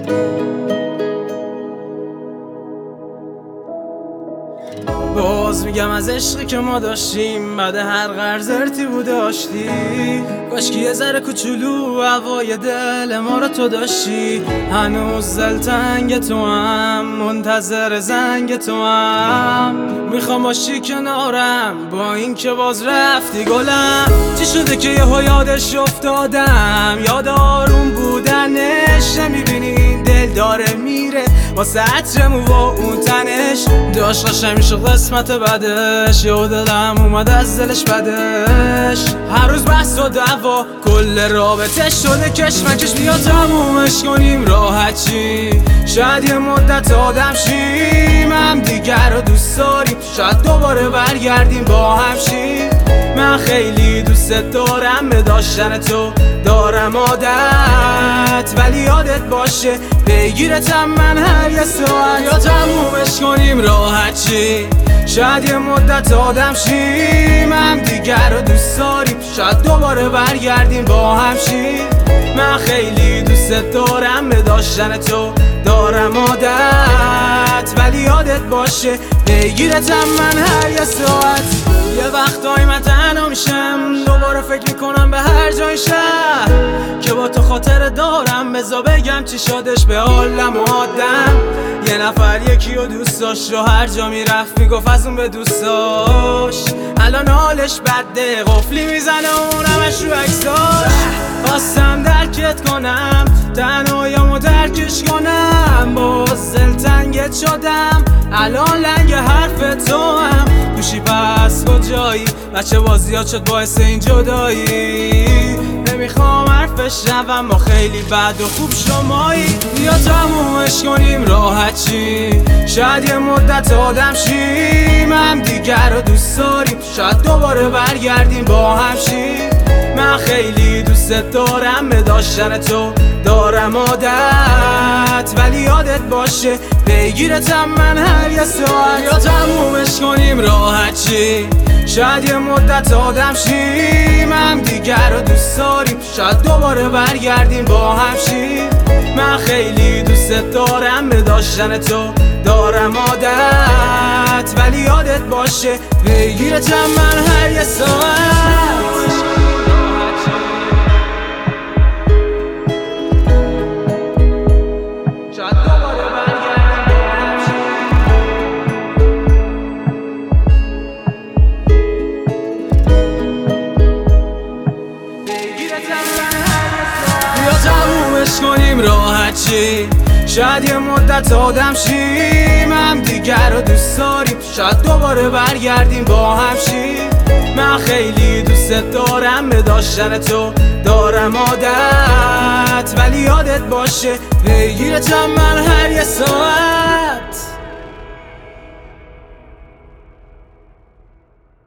باز میگم از عشقی که ما داشتیم، بعد هر قرض ارتیبو داشتی. کاشکی یه ذره کوچولو هوای دل ما رو تو داشتی. هنوز دلتنگ تو هم، منتظر زنگ تو هم. میخوام باشی کنارم با این که باز رفتی گلم. چی شده که یهو یادش افتادم، یاد آروم بودنش. نمیبینی دل داره میره واسه عطرمو و اون تنش. داشتش همیشه قسمت بدش، یه دلم اومد از دلش بدش. هر روز بحث و دعوا کل رابطه شده کشمکش. بیا تمومش کنیم راحت چی، شاید یه مدت آدم شیم. هم دیگر رو دوست داریم، شاید دوباره برگردیم با هم شیم. من خیلی دوست دارم، به داشتن تو دارم عادت. ولی یادت باشه پیگیرتم من هر یه ساعت. یا تمومش کنیم راحت چی، شاید یه مدت آدم شیم. هم دیگر رو دوست داریم، شاید دوباره برگردیم با هم شیم. من خیلی دوست دارم، به داشتن تو دارم عادت. ولی یادت باشه پیگیرتم من هر یه ساعت. یه وقتایی من تنها میشم، دوباره فکر میکنم به هر جای شهر که با تو خاطر دارم. بذار بگم چی شدش به حالم و آدم. یه نفر یکی رو دوست داشت و هر جا میرفت میگفت از اون به دوست داشت. الان حالش بده، قفلی میزنه اونمش رو عکساش. خواستم درکت کنم، تنهاییامو درکش کنم. باز دلتنگت شدم، الان لنگ حرف تو هم. گوشی پس کجایی، بچه بازیات شد باعث این جدایی. نمیخوام حرفش روم، ما خیلی بد و خوب شمایی. بیا تمومش کنیم راحت چی، شاید یه مدت آدم شیم. هم دیگر رو دوست داریم، شاید دوباره برگردیم با هم شیم. من خیلی دوست دارم، به داشتن تو دارم عادت. ولی یادت باشه پیگیرتم من هر یه ساعت. یا تمومش کنیم راحت چی، شاید یه مدت آدم شیم. هم دیگر رو دوست داریم، شاید دوباره برگردیم با هم شیم. من خیلی دوست دارم، به داشتن تو دارم عادت. ولی یادت باشه پیگیرتم من هر یه ساعت. کنیم راحت چی، شاید یه مدت آدم شیم. هم دیگر رو دوست داریم، شاید دوباره برگردیم با هم شیم. من خیلی دوست دارم، به داشتن تو دارم عادت. ولی یادت باشه پیگیرتم من هر یه ساعت.